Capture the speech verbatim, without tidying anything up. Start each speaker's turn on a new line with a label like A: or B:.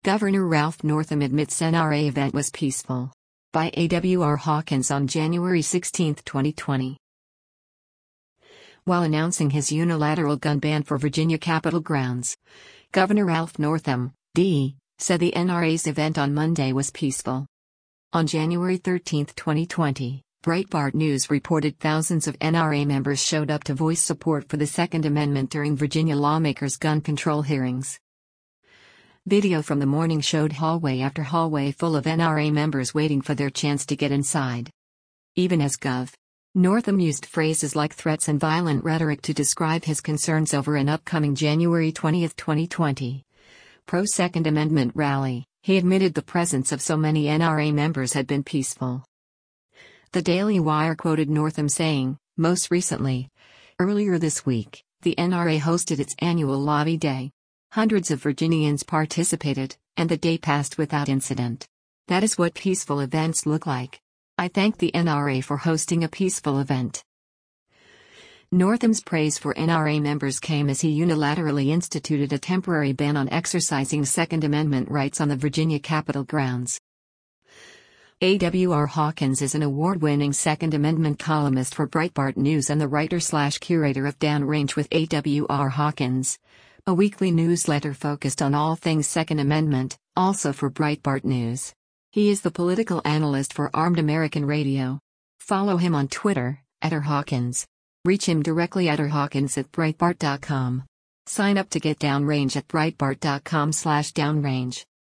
A: Governor Ralph Northam admits N R A event was peaceful. By A W R Hawkins on January sixteenth, twenty twenty. While announcing his unilateral gun ban for Virginia Capitol grounds, Governor Ralph Northam, D, said the N R A's event on Monday was peaceful. On January thirteenth, twenty twenty, Breitbart News reported thousands of N R A members showed up to voice support for the Second Amendment during Virginia lawmakers' gun control hearings. Video from the morning showed hallway after hallway full of N R A members waiting for their chance to get inside. Even as Gov. Northam used phrases like threats and violent rhetoric to describe his concerns over an upcoming January twentieth, twenty twenty pro-Second Amendment rally, he admitted the presence of so many N R A members had been peaceful. The Daily Wire quoted Northam saying, most recently, earlier this week, the N R A hosted its annual Lobby Day. Hundreds of Virginians participated, and the day passed without incident. That is what peaceful events look like. I thank the N R A for hosting a peaceful event. Northam's praise for N R A members came as he unilaterally instituted a temporary ban on exercising Second Amendment rights on the Virginia Capitol grounds. A W R Hawkins is an award-winning Second Amendment columnist for Breitbart News and the writer-slash-curator of Downrange with A W R Hawkins, a weekly newsletter focused on all things Second Amendment, also for Breitbart News. He is the political analyst for Armed American Radio. Follow him on Twitter, at r hawkins. Reach him directly at r hawkins at breitbart dot com. Sign up to get Downrange at breitbart dot com slash downrange.